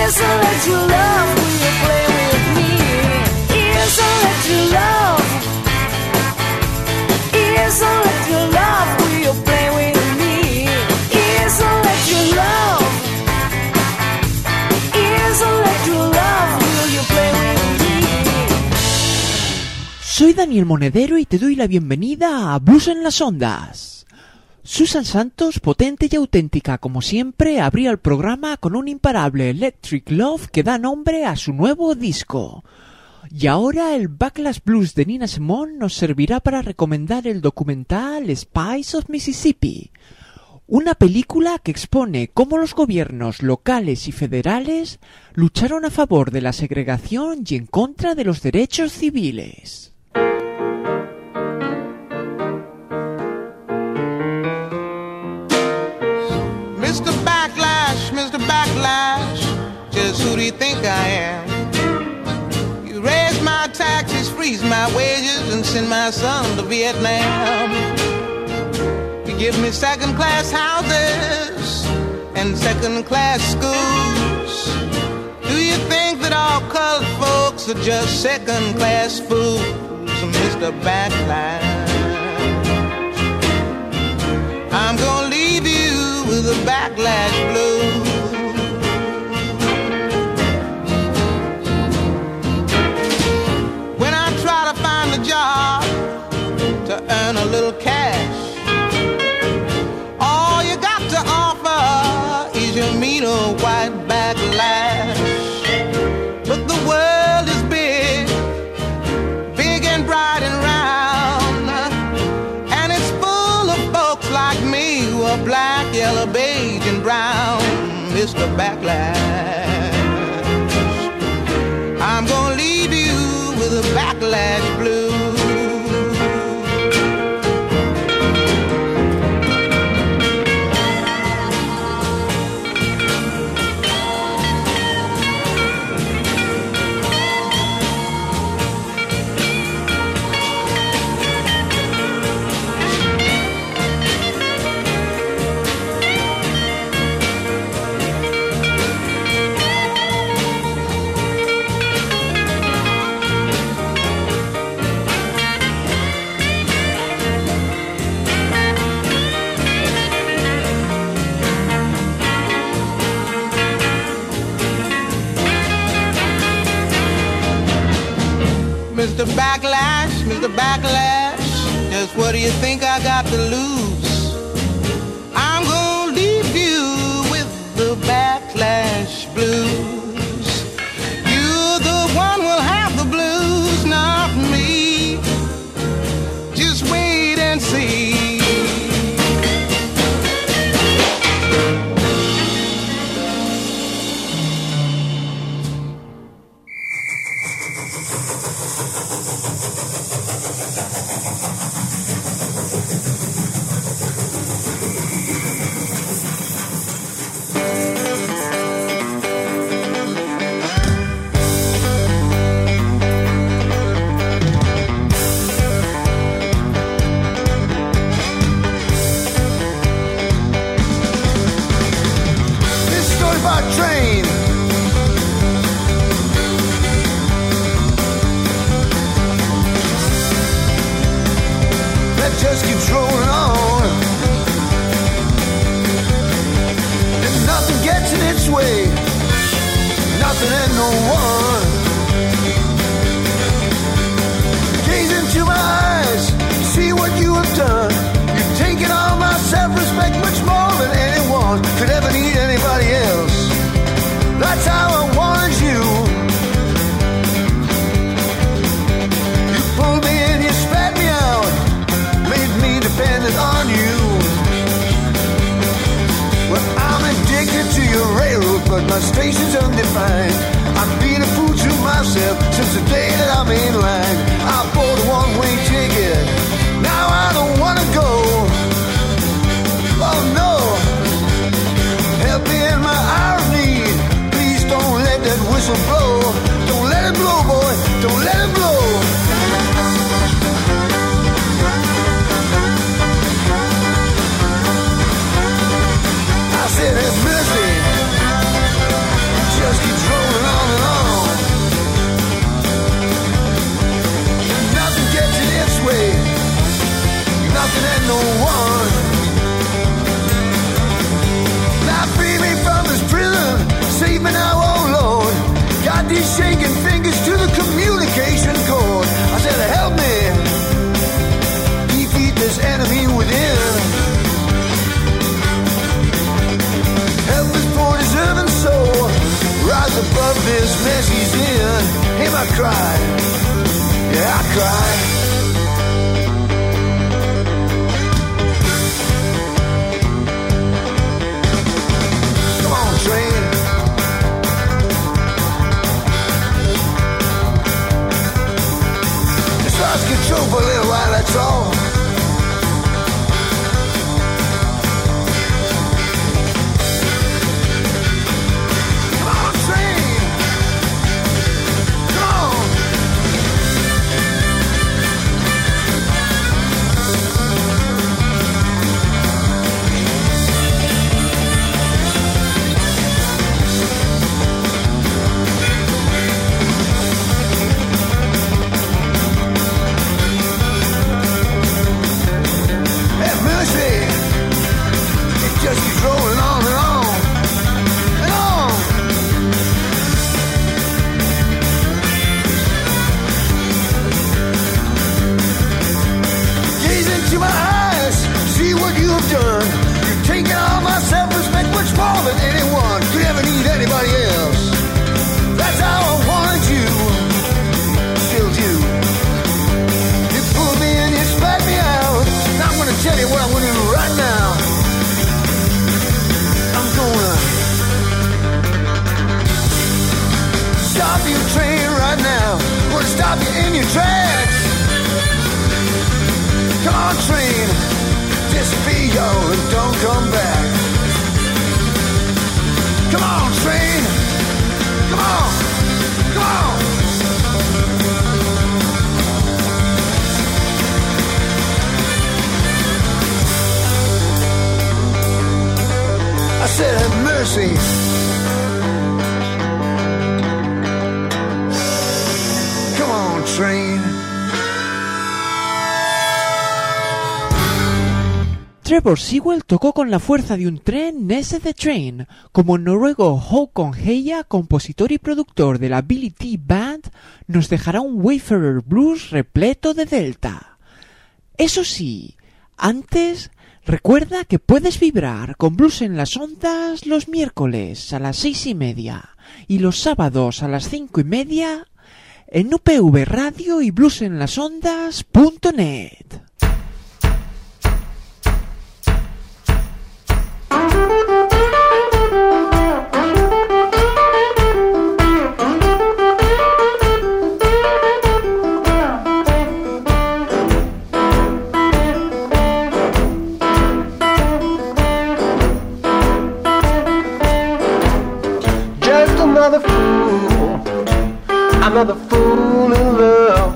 Yes, I'll let you love. Will you play with me? Yes, I'll let you love. Yes, I'll let you love. Will you play with me? Yes, I'll let you love. Yes, I'll let you love. Will you play with me? Soy Daniel Monedero y te doy la bienvenida a Blues en las Ondas. Susan Santos, potente y auténtica como siempre, abría el programa con un imparable Electric Love que da nombre a su nuevo disco. Y ahora el Backlash Blues de Nina Simone nos servirá para recomendar el documental Spice of Mississippi, una película que expone cómo los gobiernos locales y federales lucharon a favor de la segregación y en contra de los derechos civiles. Mr. Backlash, just who do you think I am? You raise my taxes, freeze my wages, and send my son to Vietnam. You give me second-class houses and second-class schools. Do you think that all colored folks are just second-class fools, Mr. Backlash? I'm gonna leave you with a backlash blues. When I try to find a job to earn a little cash, all you got to offer is your mean old white backlash. But the world is big, big and bright and round, and it's full of folks like me who are black, yellow, beige and brown, Mr. Backlash. I'm gonna leave you with a backlash blues. Mr. Backlash, just what do you think I got to lose? I'm gonna leave you with the backlash blues. You, the one, will have the blues, not me. Just wait and see. Just keeps rolling on, and nothing gets in its way, nothing and no one. Gaze into my eyes, see what you have done. You've taken all my self-respect, much more than anyone could ever need anybody else. That's how I wanted you. You pulled me in, you spat me out, made me dependent on you. Well, I'm addicted to your railroad, but my station's undefined. I'm being a fool to myself since the day that I'm in line. I bought a one-way ticket, now I don't wanna go. Oh no, help me in my hour of need. Please don't let that whistle blow. Don't let it blow, boy, don't let it blow. I said have mercy, just keeps cried. Yeah, I cried. Come on, train. Just lost control for a little while, that's all. Just keeps rolling on and on and on. Gaze into my eyes, see what you have done. You've taken all my self-respect, much more than anyone could ever need anybody else. That's how I wanted you, still do. You pulled me in, you spat me out. Now I'm gonna tell you what I'm gonna do right now. I'm gonna stop your train right now. I'm gonna stop you in your tracks. Come on, train, just be young and don't come back. Come on, train, come on, come on. I said, have mercy. Come on, train. Trevor Sewell tocó con la fuerza de un tren Nesse the Train, como el noruego Håkon Heia, compositor y productor de la Billy T Band, nos dejará un Wayfarer Blues repleto de delta. Eso sí, antes, recuerda que puedes vibrar con Blues en las Ondas los miércoles a las 6:30 y los sábados a las 5:30 en UPV Radio y bluesenlasondas.net. Another fool in love.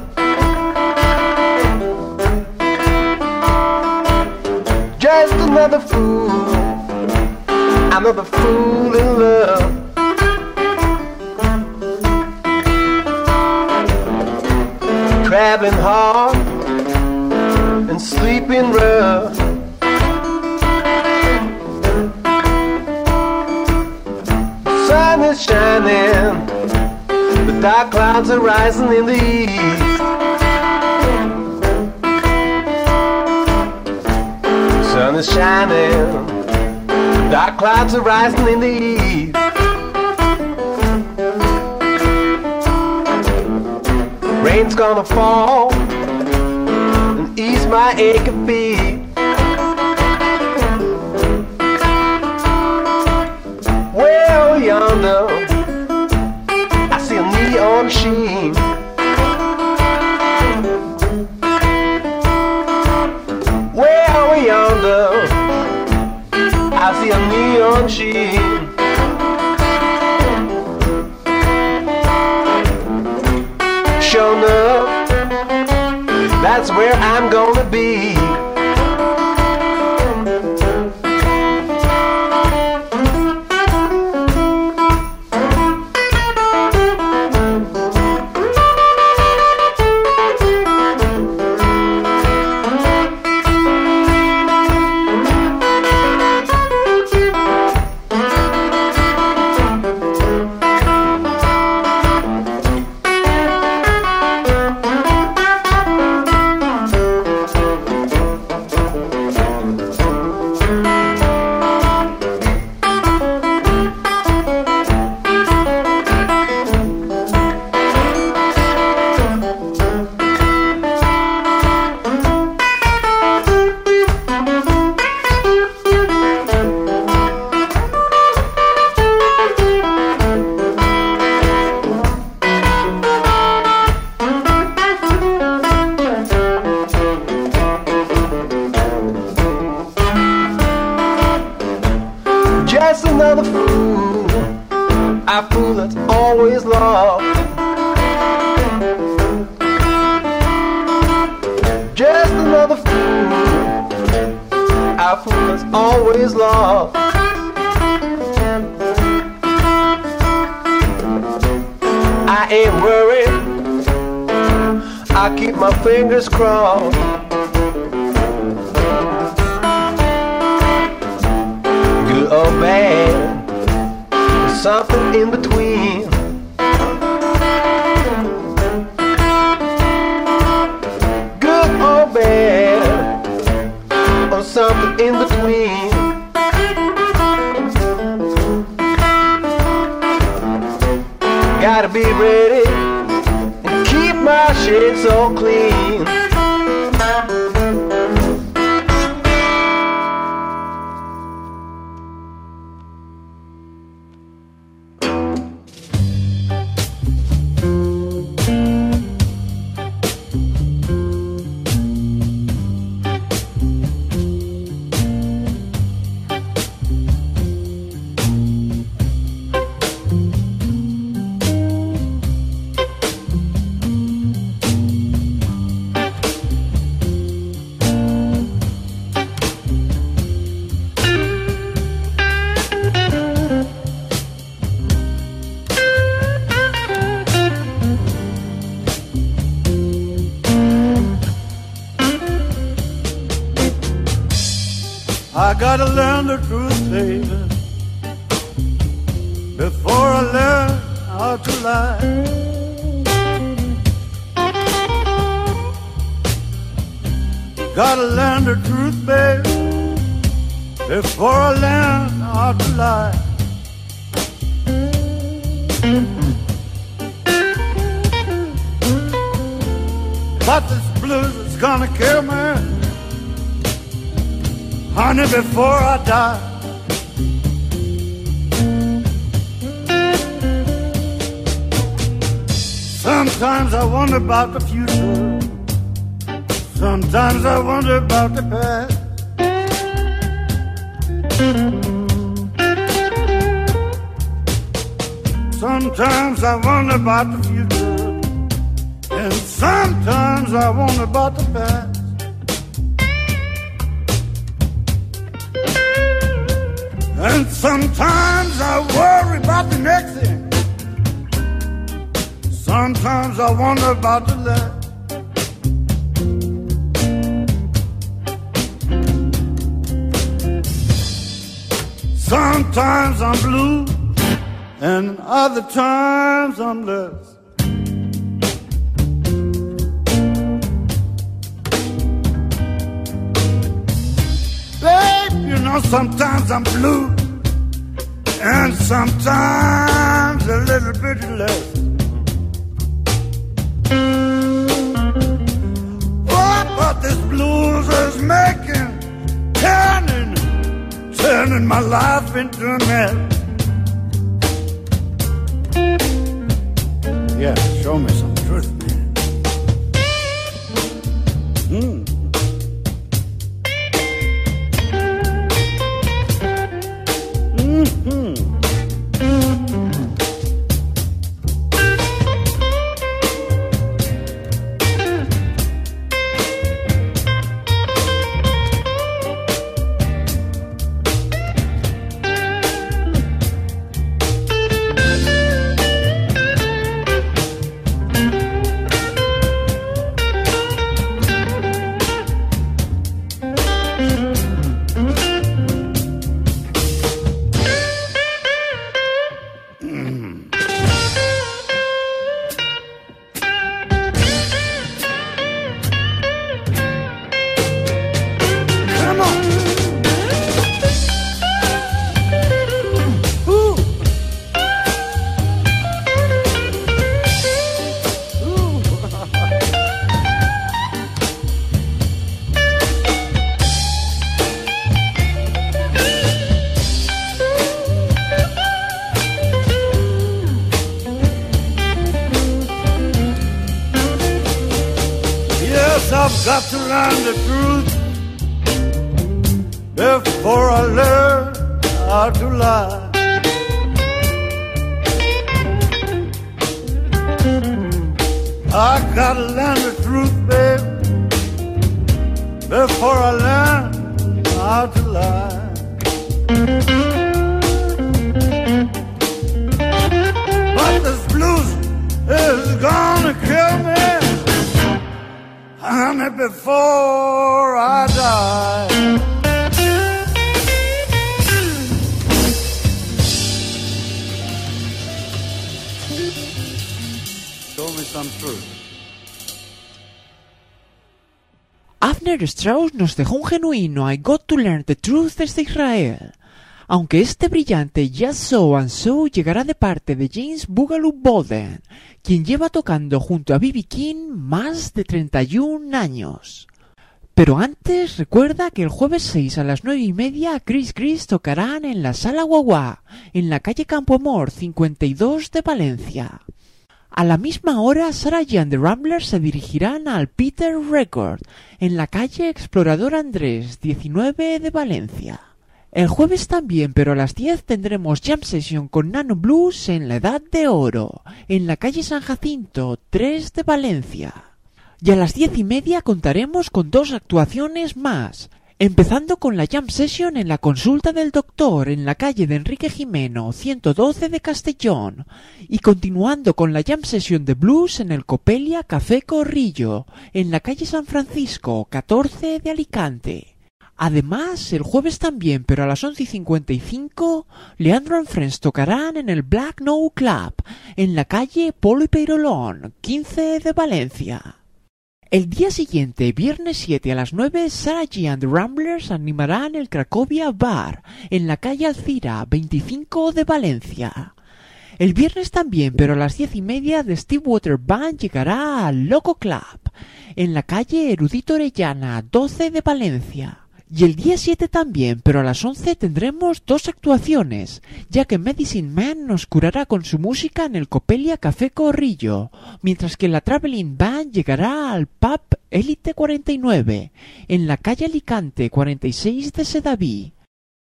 Just another fool. Another fool in love. Traveling hard and sleeping rough. The sun is shining. The dark clouds are rising in the east. The sun is shining. The dark clouds are rising in the east. Rain's gonna fall and ease my aching feet. Well, yonder neon sheen. Way over yonder, I see a neon sheen. Sure enough, that's where I'm gonna be. I fool that's always lost. Just another fool, I fool that's always lost. I ain't worried, I keep my fingers crossed. Good or bad, there's something in between. Good or bad, or something in between. Gotta be ready and keep my shit so clean. I gotta learn the truth, baby, before I learn how to lie. Gotta learn the truth, baby, before I learn how to lie. But this blues is gonna kill me, honey, before I die. Sometimes I wonder about the future, sometimes I wonder about the past. Sometimes I wonder about the future, and sometimes I wonder about the past. And sometimes I worry about the next thing. Sometimes I wonder about the last. Sometimes I'm blue, and other times I'm less. Babe, you know, sometimes I'm blue, and sometimes a little bit less. But this blues is turning my life into a mess. Yeah, show me some truth, man. I've got to learn the truth before I learn how to lie. I gotta learn the truth, babe, before I learn how to lie. But this blues is gonna kill me, honey, before I die. Show me some truth. Avner Strauss nos dejó un genuino I Got to Learn the Truth desde Israel, aunque este brillante Just So and So llegará de parte de James Boogaloo Bolden, quien lleva tocando junto a B.B. King más de 31 años. Pero antes, recuerda que el jueves 6 a las 9:30 Chris Gris tocarán en la Sala Guagua, en la calle Campo Amor 52 de Valencia. A la misma hora, Sarah G and the Ramblers se dirigirán al Peter Record, en la calle Explorador Andrés 19 de Valencia. El jueves también, pero a las 10 tendremos Jam Session con Nano Blues en la Edad de Oro, en la calle San Jacinto 3 de Valencia. Y a las 10:30 contaremos con 2 actuaciones más, empezando con la Jam Session en la Consulta del Doctor en la calle de Enrique Jimeno 112 de Castellón y continuando con la Jam Session de Blues en el Copelia Café Corrillo en la calle San Francisco 14 de Alicante. Además, el jueves también, pero a las 11:55, Leandro and Friends tocarán en el Black No Club en la calle Polo y Peirolón 15 de Valencia. El día siguiente, viernes 7 a las 9, Sarah G and the Ramblers animarán el Cracovia Bar, en la calle Alcira, 25 de Valencia. El viernes también, pero a las 10:30, The Stillwater Band llegará al Loco Club, en la calle Erudito Orellana, 12 de Valencia. Y el día 7 también, pero a las 11 tendremos 2 actuaciones, ya que Medicine Man nos curará con su música en el Copelia Café Corrillo, mientras que la Traveling Band llegará al Pub Elite 49, en la calle Alicante 46 de Sedaví.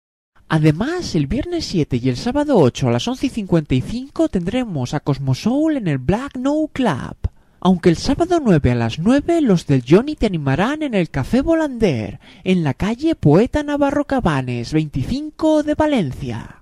Además, el viernes 7 y el sábado 8 a las 11:55 tendremos a Cosmosoul en el Black No Club. Aunque el sábado 9 a las 9 los del Johnny te animarán en el Café Volander, en la calle Poeta Navarro Cabanes, 25 de Valencia.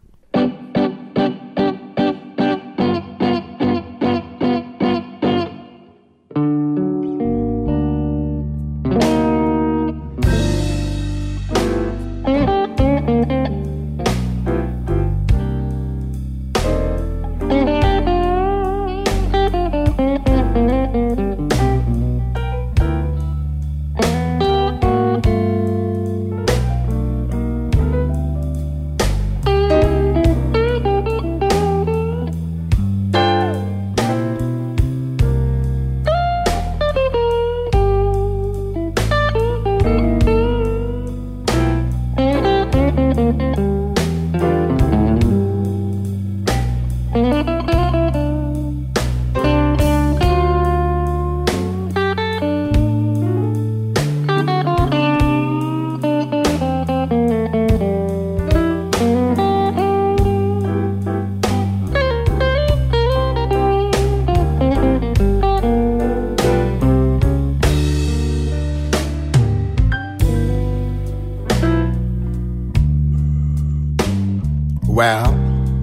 Well,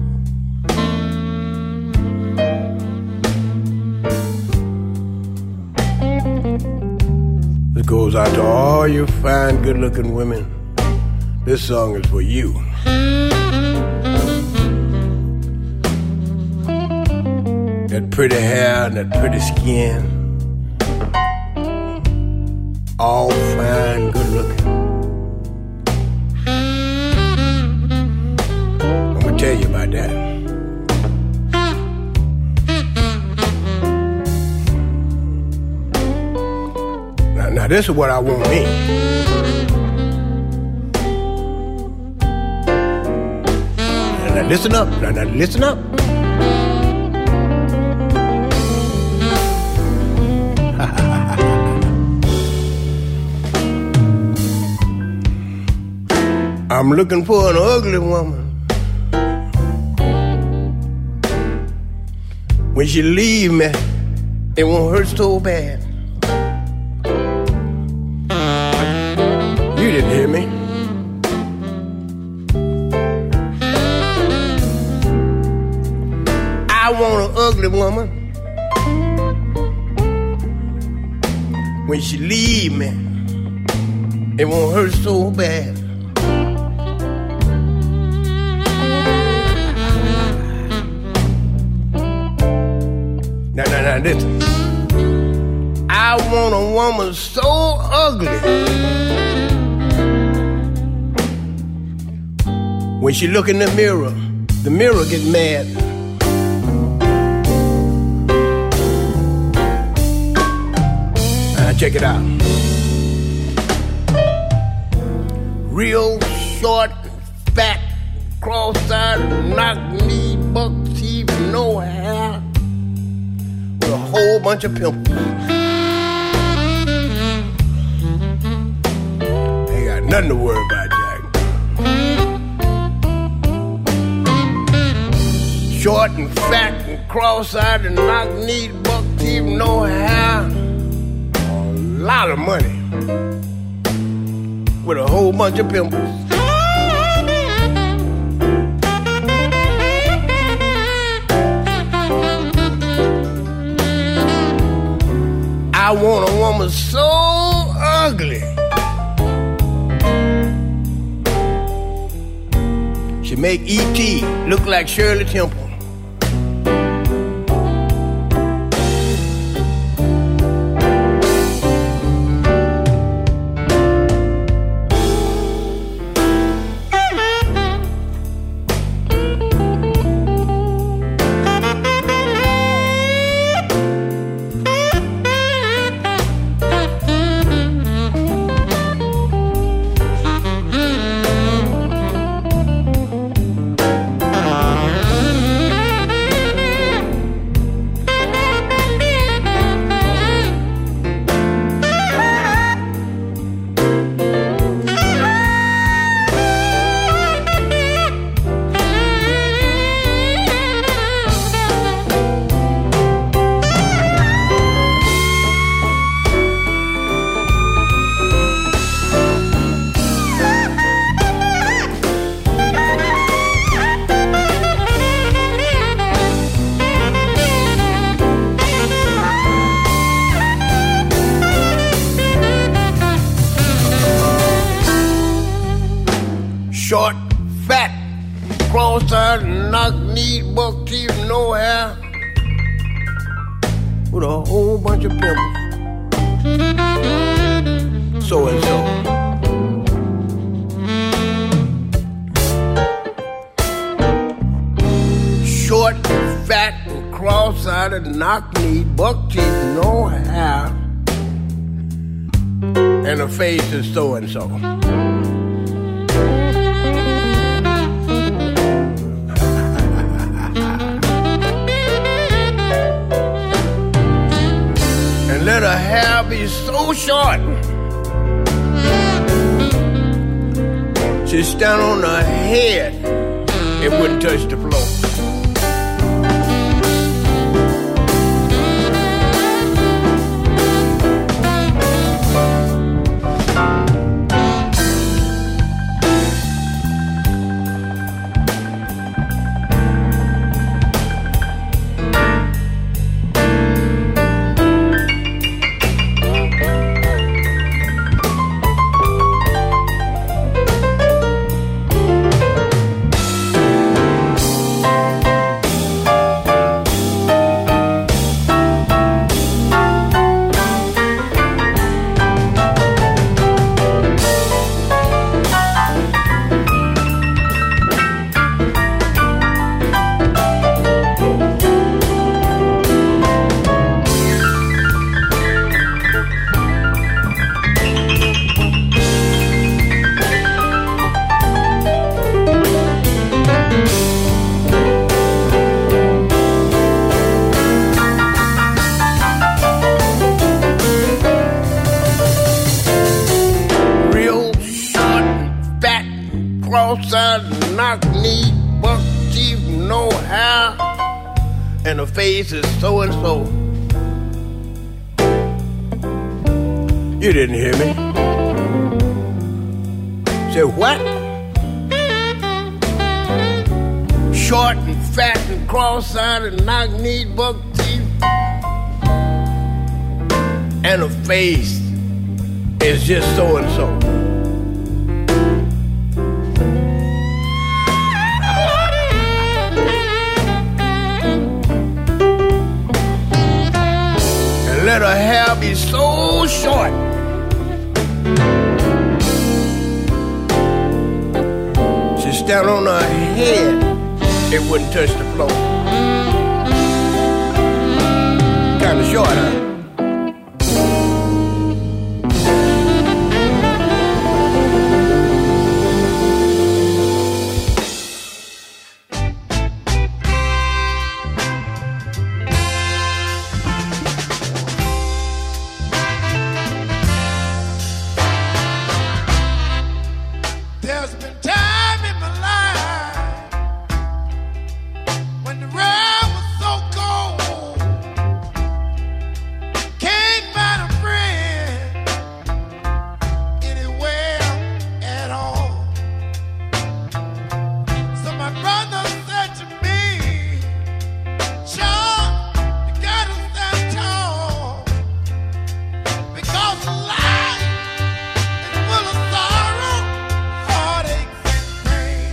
this goes out to all you fine, good-looking women. This song is for you. That pretty hair and that pretty skin, all fine, good-looking. Tell you about that. Now this is what I want me. Now listen up. Now listen up. I'm looking for an ugly woman. When she leave me, it won't hurt so bad. You didn't hear me. I want an ugly woman. When she leave me, it won't hurt so bad. Now, listen. I want a woman so ugly. When she look in the mirror gets mad. Check it out. Real short, fat, cross-eyed, knock-knee, buck-teeth, no hair, with a whole bunch of pimples. Ain't got nothing to worry about, Jack. Short and fat and cross-eyed and knock-knee, buck-teeth, no hair. Lot of money with a whole bunch of pimples. I want a woman so ugly. She make E.T. look like Shirley Temple. Short, fat, cross-eyed, knock-kneed, buck-teeth, no hair, with a whole bunch of pimples. So and so. Short, fat, cross-eyed, knock-kneed, buck-teeth, no hair, and her face is so and so. Let her hair be so short, she stand on her head, it wouldn't touch the floor. Cross-eyed, knock-kneed, buck-teeth, no hair, and her face is so and so. You didn't hear me. Say what? Short and fat and cross-eyed and knock-kneed, buck teeth, and a face is just so and so. And let her hair be so short. She stand on her head. It wouldn't touch the floor. Kinda short, huh? There's been time in my life when the road was so cold, can't find a friend anywhere at all. So my brother said to me, "Sean, you gotta stand tall, because life is full of sorrow, heartaches and pain.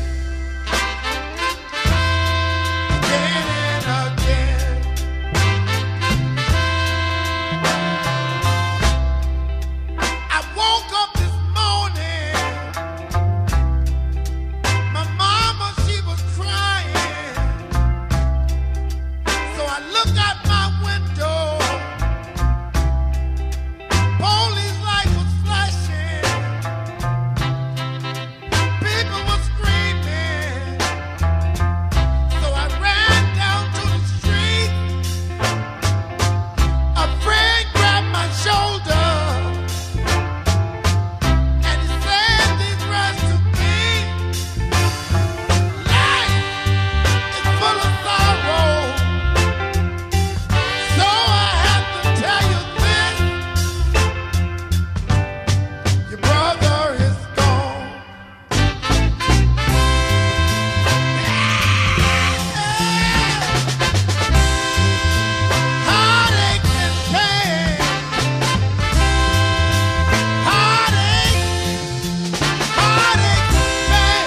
Again and again, I woke up this morning. My mama, she was crying. So I looked out my window. Police light was flashing. People were screaming. So I ran down to the street. A friend grabbed my shoulder. And he said these words to me. Life is full of sorrow. So I have to tell you this. Your brother is gone. Heartache and pain. Heartache, heartache and pain.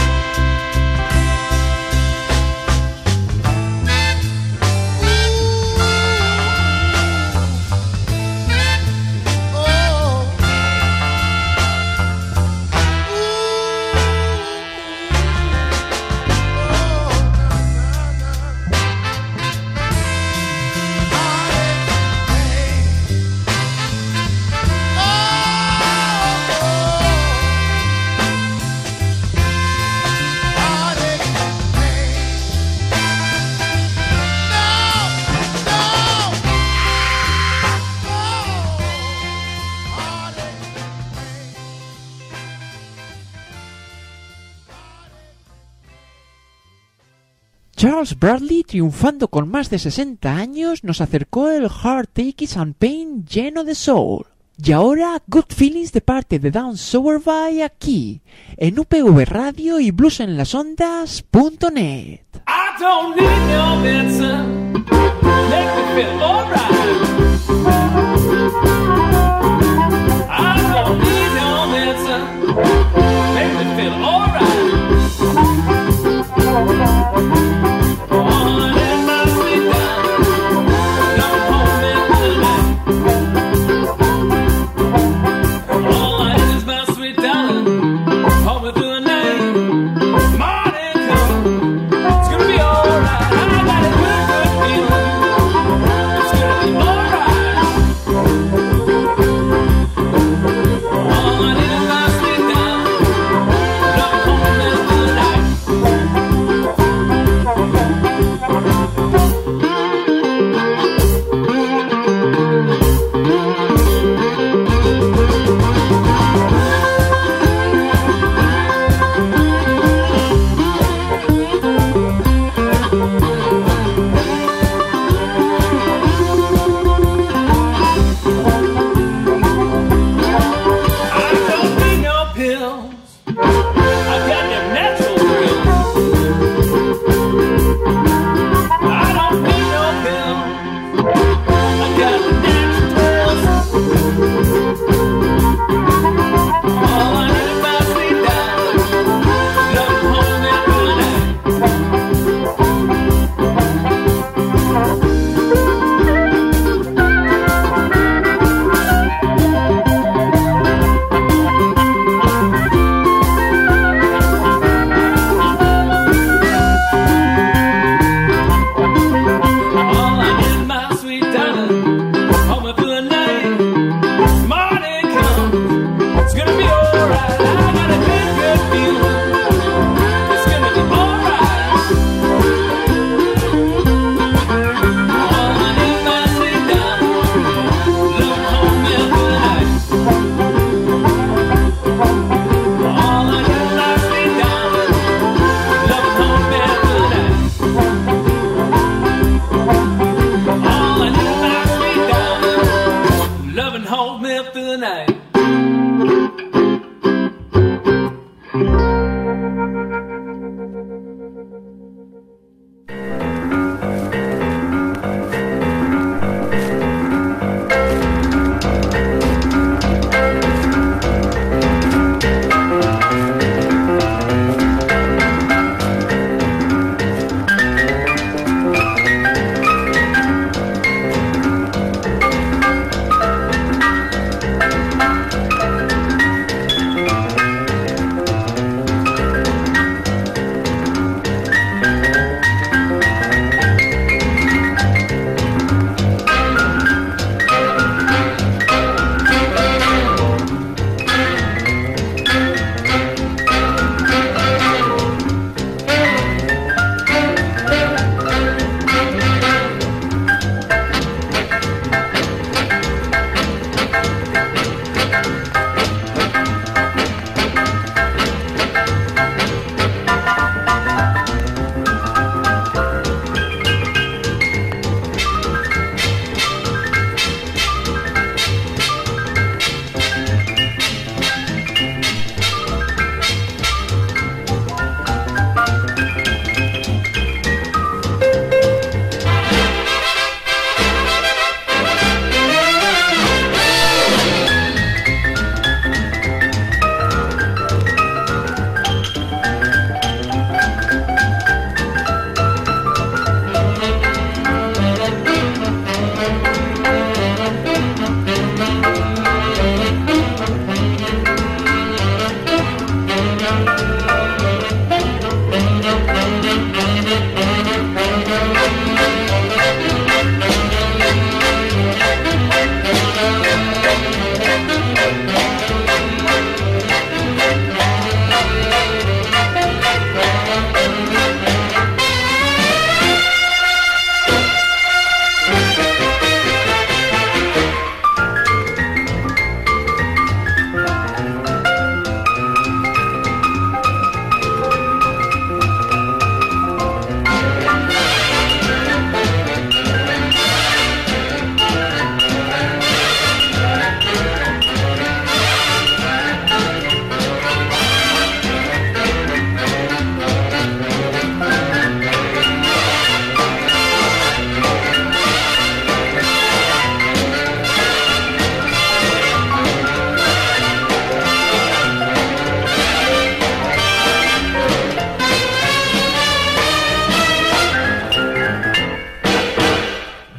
Charles Bradley, triunfando con más de 60 años, nos acercó el Heartache and Pain lleno de soul. Y ahora, Good Feelings de parte de Down Sowerby aquí, en UPV Radio y bluesenlasondas.net. I don't need no medicine. Make me feel alright. I don't need no medicine. Make me feel alright. Oh, let my sweet down. Come home and tonight. All I need is my sweet darling. Hold me through the night. Morning come. It's gonna be alright. I got a good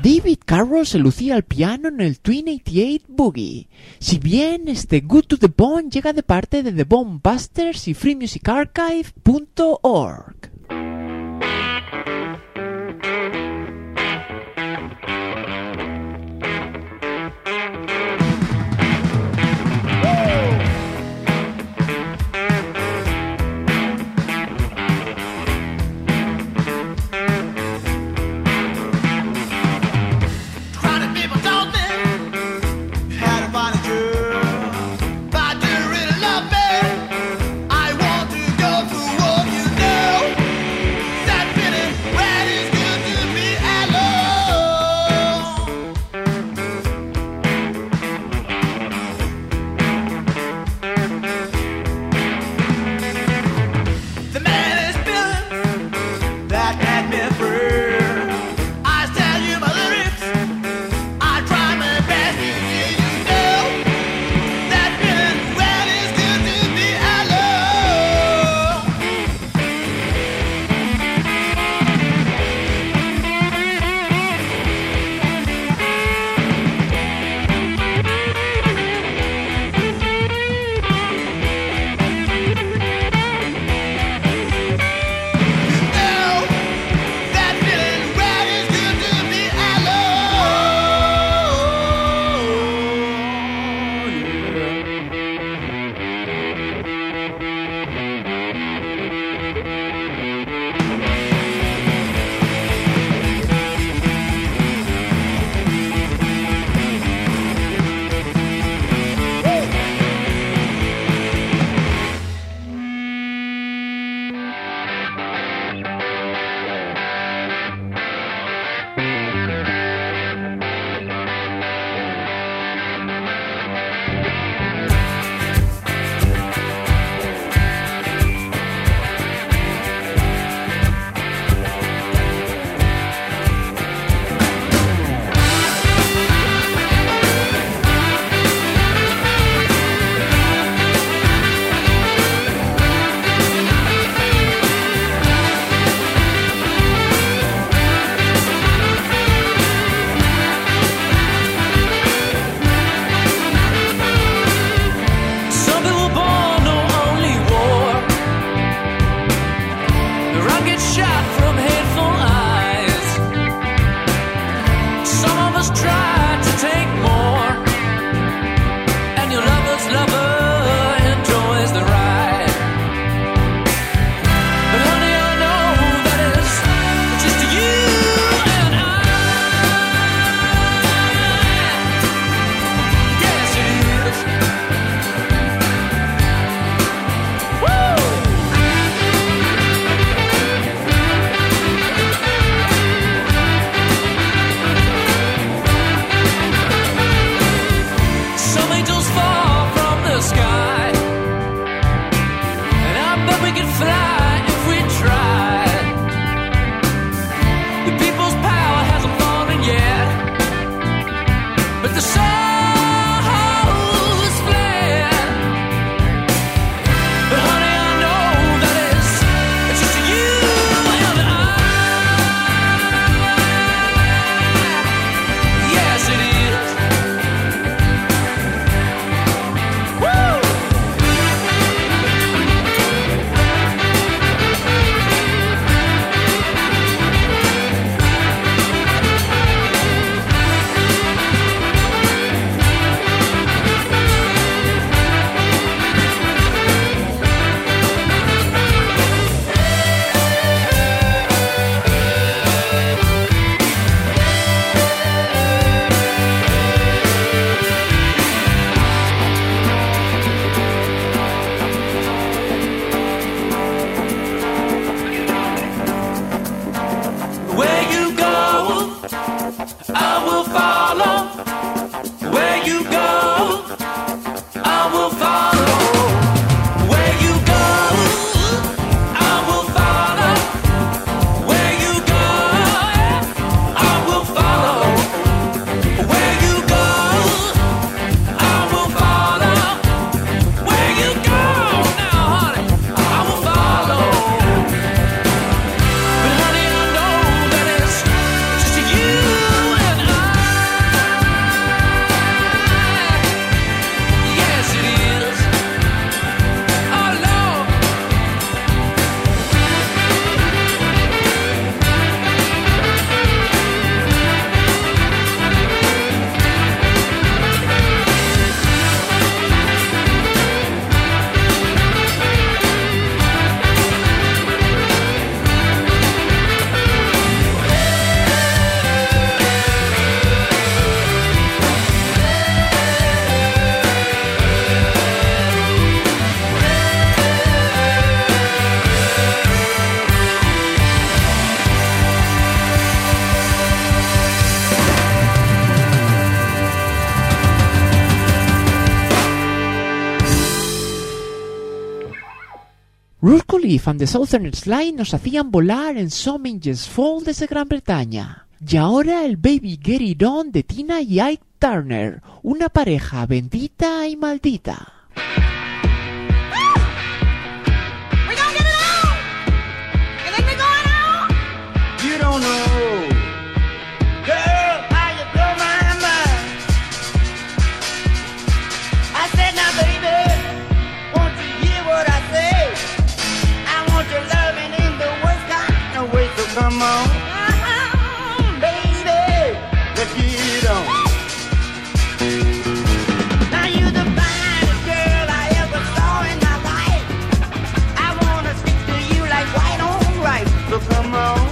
David Carroll se lucía al piano en el Twin 88 Boogie. Si bien este Good to the Bone llega de parte de The Bone Busters y freemusicarchive.org. I want to go through what you know. Rushcliffe and the Southern Slide nos hacían volar en Some Angels Fall desde Gran Bretaña. Y ahora el Baby Get It On de Tina y Ike Turner, una pareja bendita y maldita. You don't know, girl, how you blow my mind. I said, now baby, won't you hear what I say? I want your loving in the worst kind of way, so come on, baby, let's get it on. Now you're the finest girl I ever saw in my life. I wanna stick to you like white on rice, so come on.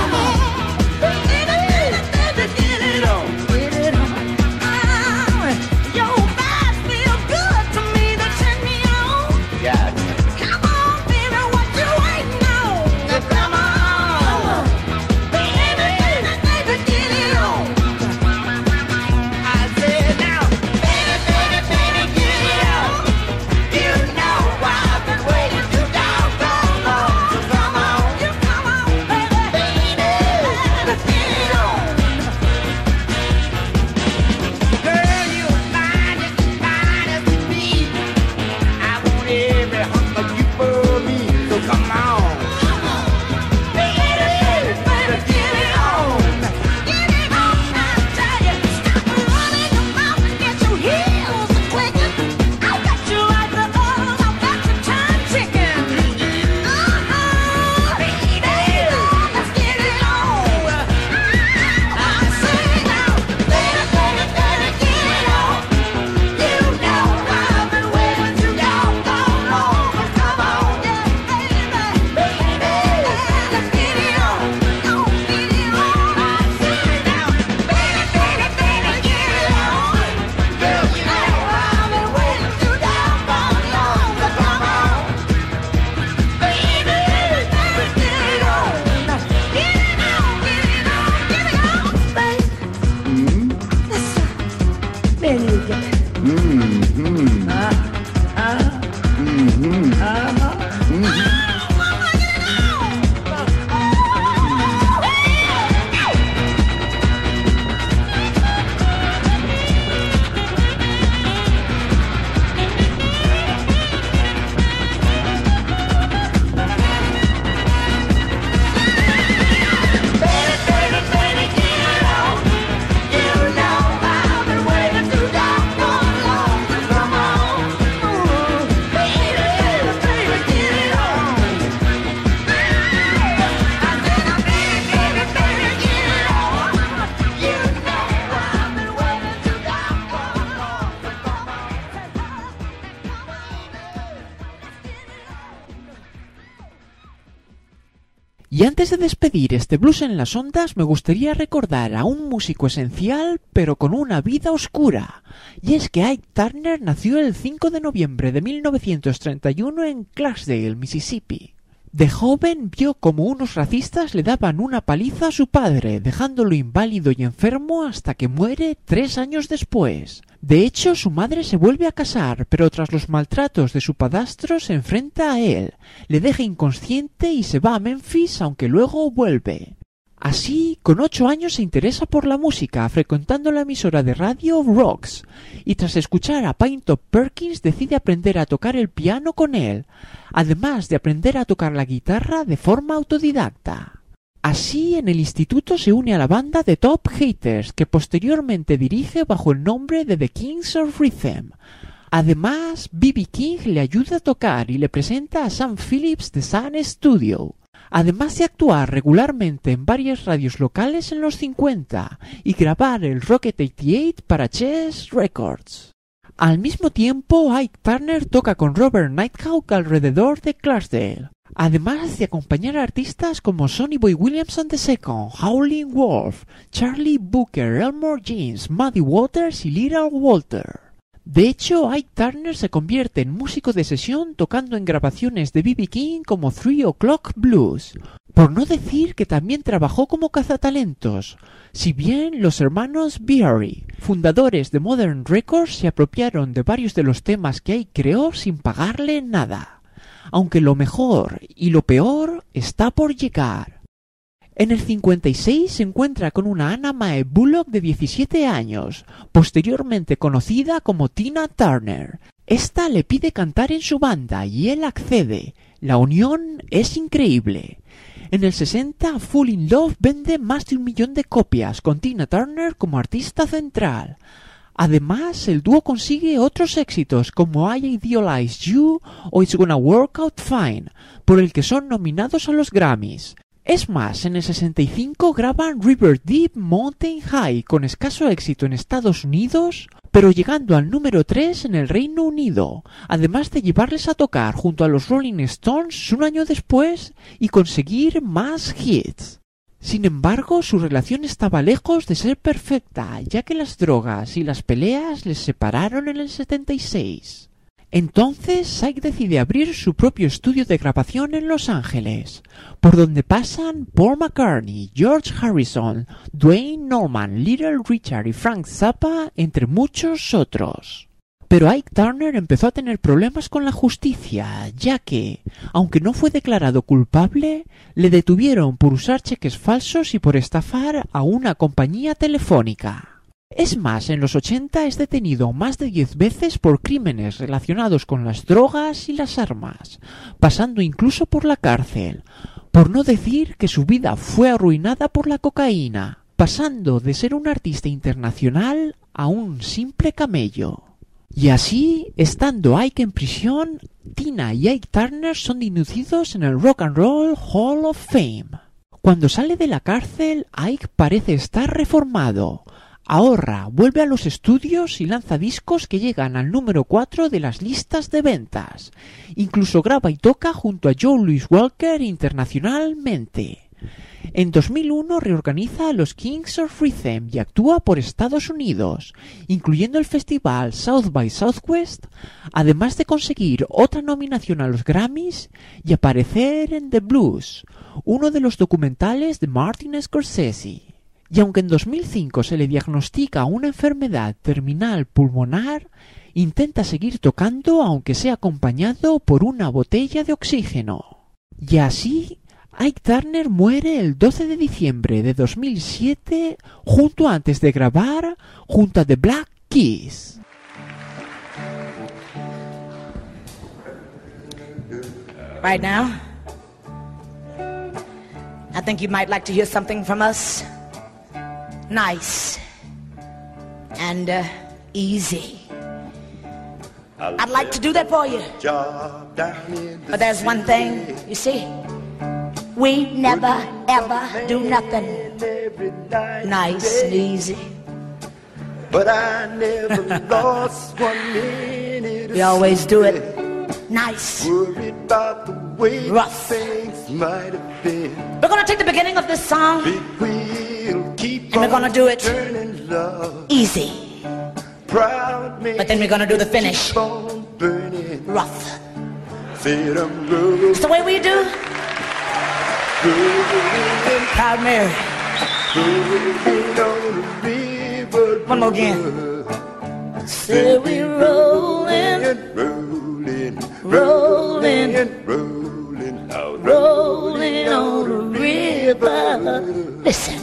Y antes de despedir este Blues en las Ondas, me gustaría recordar a un músico esencial, pero con una vida oscura. Y es que Ike Turner nació el 5 de noviembre de 1931 en Clarksdale, Mississippi. De joven vio como unos racistas le daban una paliza a su padre, dejándolo inválido y enfermo hasta que muere 3 años después. De hecho, su madre se vuelve a casar, pero tras los maltratos de su padrastro se enfrenta a él, le deja inconsciente y se va a Memphis, aunque luego vuelve. Así, con 8 años se interesa por la música, frecuentando la emisora de radio Rocks, y tras escuchar a Pinetop Perkins decide aprender a tocar el piano con él, además de aprender a tocar la guitarra de forma autodidacta. Así, en el instituto se une a la banda The Top Haters, que posteriormente dirige bajo el nombre de The Kings of Rhythm. Además, B.B. King le ayuda a tocar y le presenta a Sam Phillips de Sun Studio. Además de actuar regularmente en varias radios locales en los 50 y grabar el Rocket 88 para Chess Records. Al mismo tiempo, Ike Turner toca con Robert Nighthawk alrededor de Clarksdale, además de acompañar a artistas como Sonny Boy Williamson II, Howlin' Wolf, Charlie Booker, Elmore James, Muddy Waters y Little Walter. De hecho, Ike Turner se convierte en músico de sesión tocando en grabaciones de B.B. King como 3 O'Clock Blues, por no decir que también trabajó como cazatalentos, si bien los hermanos Beery, fundadores de Modern Records, se apropiaron de varios de los temas que Ike creó sin pagarle nada. aunque lo mejor y lo peor está por llegar. En el 56 se encuentra con una Anna Mae Bullock de 17 años, posteriormente conocida como Tina Turner. Esta le pide cantar en su banda y él accede. La unión es increíble. En el 60, Fall in Love vende más de 1 millón de copias, con Tina Turner como artista central. Además, el dúo consigue otros éxitos como I Idealize You o It's Gonna Work Out Fine, por el que son nominados a los Grammys. Es más, en el 65 graban River Deep Mountain High con escaso éxito en Estados Unidos, pero llegando al número 3 en el Reino Unido, además de llevarles a tocar junto a los Rolling Stones un año después y conseguir más hits. Sin embargo, su relación estaba lejos de ser perfecta, ya que las drogas y las peleas les separaron en el 76. Entonces, Sykes decide abrir su propio estudio de grabación en Los Ángeles, por donde pasan Paul McCartney, George Harrison, Duane Norman, Little Richard y Frank Zappa, entre muchos otros. Pero Ike Turner empezó a tener problemas con la justicia, ya que, aunque no fue declarado culpable, le detuvieron por usar cheques falsos y por estafar a una compañía telefónica. Es más, en los 80 es detenido más de 10 veces por crímenes relacionados con las drogas y las armas, pasando incluso por la cárcel, por no decir que su vida fue arruinada por la cocaína, pasando de ser un artista internacional a un simple camello. Y así, estando Ike en prisión, Tina y Ike Turner son inducidos en el Rock and Roll Hall of Fame. Cuando sale de la cárcel, Ike parece estar reformado. Ahorra, vuelve a los estudios y lanza discos que llegan al número 4 de las listas de ventas. Incluso graba y toca junto a Joe Louis Walker internacionalmente. En 2001 reorganiza a los Kings of Rhythm y actúa por Estados Unidos, incluyendo el festival South by Southwest, además de conseguir otra nominación a los Grammys y aparecer en The Blues, uno de los documentales de Martin Scorsese. Y aunque en 2005 se le diagnostica una enfermedad terminal pulmonar, intenta seguir tocando aunque sea acompañado por una botella de oxígeno. Y así, Ike Turner muere el 12 de diciembre de 2007, justo antes de grabar junto a The Black Keys. Right now, I think you might like to hear something from us. Nice and easy. I'd like to do that for you. But there's one thing, you see, we never ever do nothing nice and easy. But I never lost 1 minute. We always do it nice, Worried about the way rough. things might have been. We're gonna take the beginning of this song Big wheel keep and we're gonna do it turning, love. easy. Proud man, But then we're gonna do the finish keep on burning. rough. Said I'm rolling, It's the way we do. rolling, Proud Mary. rolling on the river. One more again. Say we rolling, rolling, rolling, rolling, loud, rolling on the river. Listen.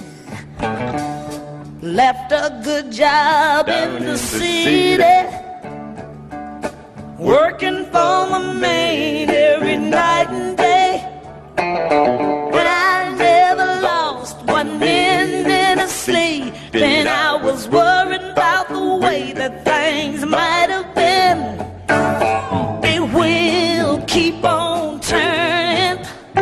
Left a good job in the city, working for my man every night and day. But I never lost 1 minute of sleep, and I was worried about the way that things might have been. It will keep on turning,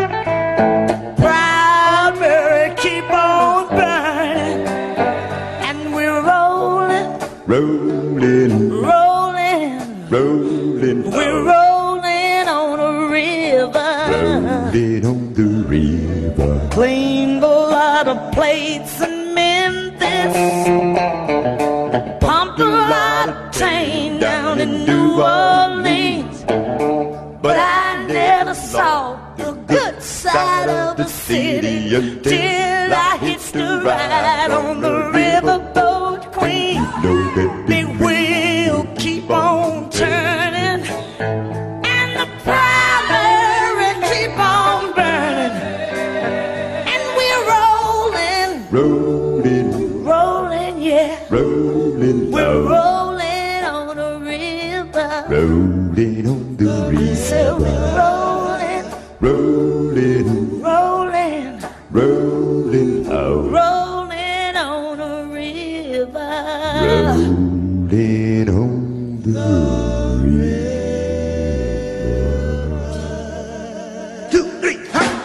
proud Mary, keep on burning, and we're rolling, rolling, rolling, rolling, we're rolling on a river. rolling on the river. Cleaned a lot of plates in Memphis, pumped a lot of tang down in New Orleans, but I never saw the good side of the city till I hitched a ride on the riverboat Queen. Big wheel keep on turning, and the private yeah. Rolling We're low. rolling on the river. Rolling on the So we're river. rolling, Rolling, rolling, rolling low. rolling on the river. Rolling on the river. 2, 3,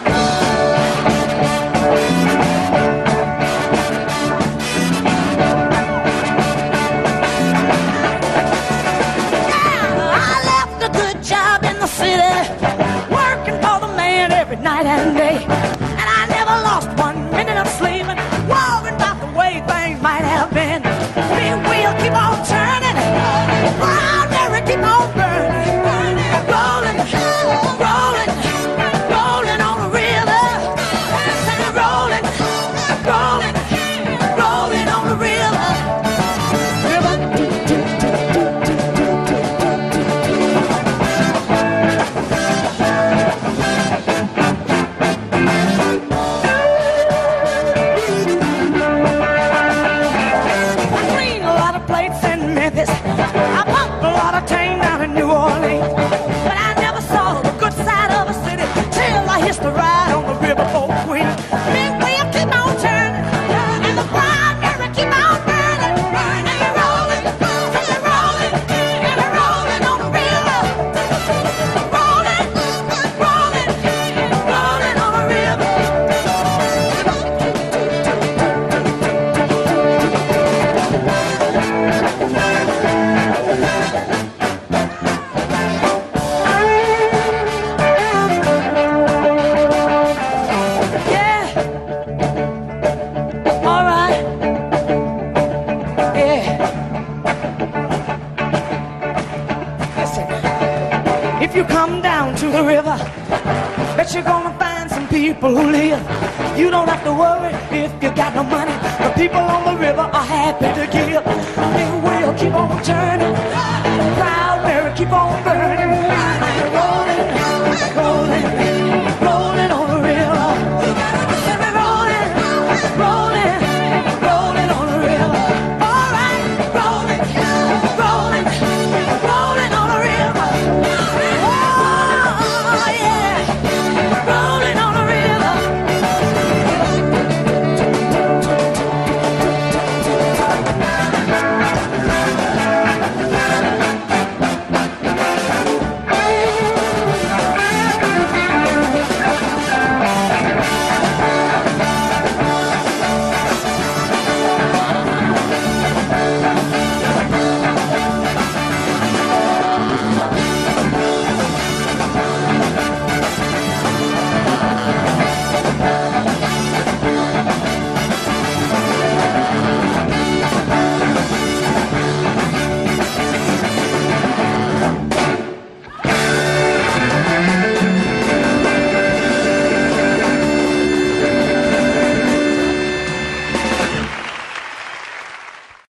I left a good job in the city, working for the man every night and day. And I never lost 1 minute of sleeping, worrying about the way things might have been. Big wheel keep on turning, brown Mary keep on burning, rolling, rolling, rolling on the river. Rolling, rolling, rolling on the river. I pumped a lot of tang down in New Orleans, but I never saw the good side of a city till I hitched a ride on the riverboat Queen. Big wheel keep on turning, and the brown Mary keep on burning, and you're rolling, and you're rolling, and you're rolling on the river. Rolling, rolling, rolling on the river. If you come down to the river, bet you're gonna find some people who live. You don't have to worry if you got no money. The people on the river are happy to give.